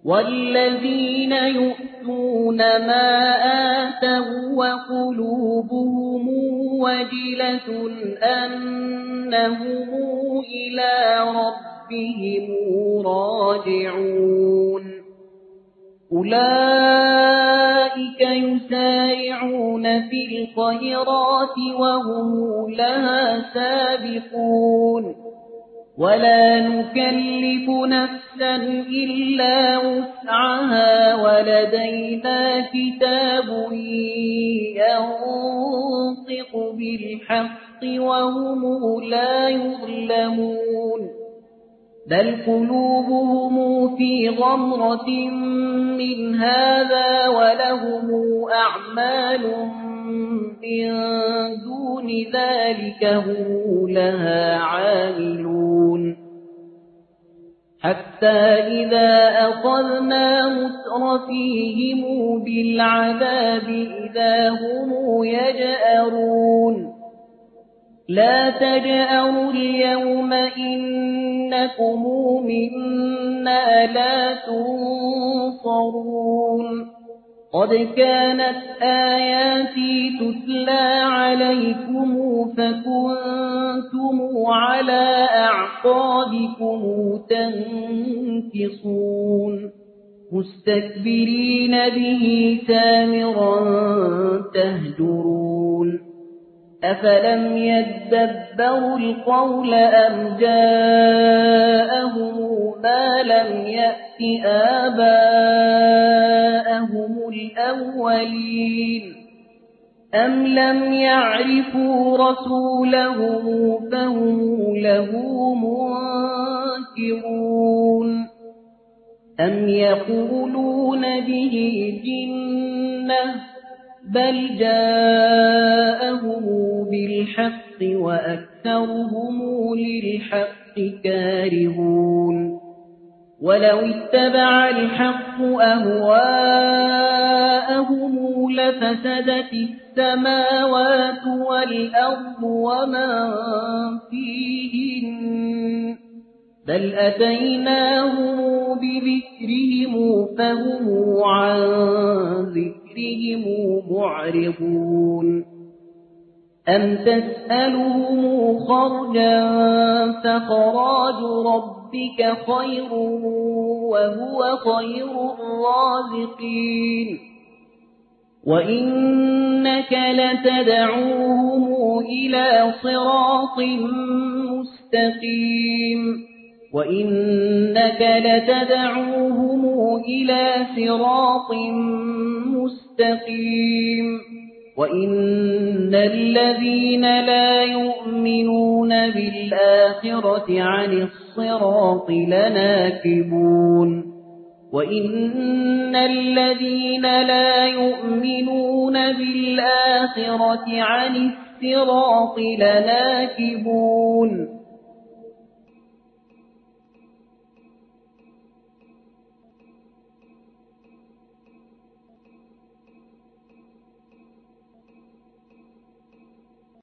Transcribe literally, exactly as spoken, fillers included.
والذين يؤتون ما آتوا وقلوبهم وجلة أنهم إلى ربهم راجعون أولئك يسارعون في الخيرات وهم لها سابقون ولا نكلف نفسا إلا وسعها ولدينا كتاب ينطق بالحق وهم لا يظلمون بل قلوبهم في غمرة من هذا ولهم أعمال من دون ذلك هم لها عاملون حتى إذا أخذنا مترفيهم بالعذاب إذا هم يجأرون لا تجأروا اليوم إنكم منا لا تنصرون قد كانت آياتي تتلى عليكم فكنتم على أعقابكم تنكصون مستكبرين به سامرا تهجرون أفلم يدبروا القول أم جاءهم ما لم يأت آباءهم الأولين أم لم يعرفوا رسولهم فهم له منكرون أم يقولون به جنة بل جاءهم بالحق وأكثرهم للحق كارهون ولو اتبع الحق أهواءهم لفسدت السماوات والأرض ومن فيهن بل أتيناهم بذكرهم فهم عن ذكرهم معرضون أم تسألهم خرجا فخراج ربك خير وهو خير الرازقين وإنك لتدعوهم إلى صراط مستقيم وإنك لتدعوهم إلى صراط مستقيم وإن الذين لا يؤمنون بالآخرة عن الصراط لناكبون وإن الذين لا يؤمنون بالآخرة عن الصراط لناكبون